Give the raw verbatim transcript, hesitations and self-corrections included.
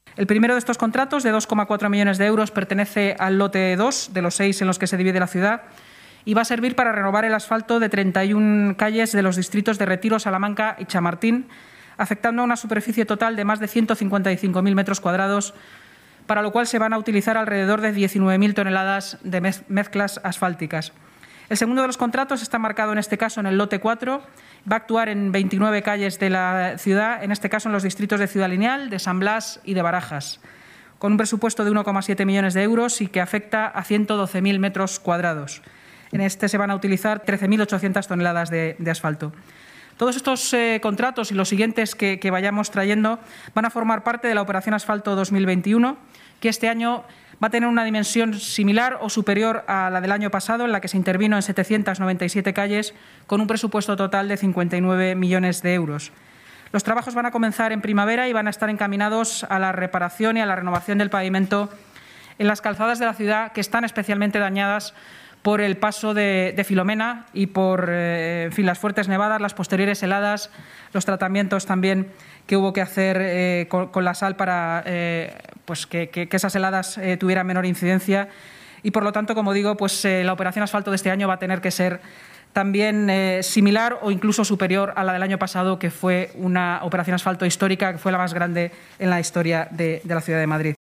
El primero de estos contratos, de dos coma cuatro millones de euros, pertenece al lote dos de los seis en los que se divide la ciudad y va a servir para renovar el asfalto de treinta y una calles de los distritos de Retiro, Salamanca y Chamartín, afectando a una superficie total de más de ciento cincuenta y cinco mil metros cuadrados, para lo cual se van a utilizar alrededor de diecinueve mil toneladas de mezclas asfálticas. El segundo de los contratos está marcado en este caso en el lote cuatro, va a actuar en veintinueve calles de la ciudad, en este caso en los distritos de Ciudad Lineal, de San Blas y de Barajas, con un presupuesto de uno coma siete millones de euros y que afecta a ciento doce mil metros cuadrados. En este se van a utilizar trece mil ochocientas toneladas de, de asfalto. Todos estos eh, contratos y los siguientes que, que vayamos trayendo van a formar parte de la Operación Asfalto dos mil veintiuno, que este año va a tener una dimensión similar o superior a la del año pasado, en la que se intervino en setecientas noventa y siete calles, con un presupuesto total de cincuenta y nueve millones de euros. Los trabajos van a comenzar en primavera y van a estar encaminados a la reparación y a la renovación del pavimento en las calzadas de la ciudad, que están especialmente dañadas por el paso de, de Filomena y por eh, en fin, las fuertes nevadas, las posteriores heladas, los tratamientos también que hubo que hacer eh, con, con la sal para eh, pues que, que, que esas heladas eh, tuvieran menor incidencia. Y, por lo tanto, como digo, pues eh, la operación asfalto de este año va a tener que ser también eh, similar o incluso superior a la del año pasado, que fue una operación asfalto histórica, que fue la más grande en la historia de, de la ciudad de Madrid.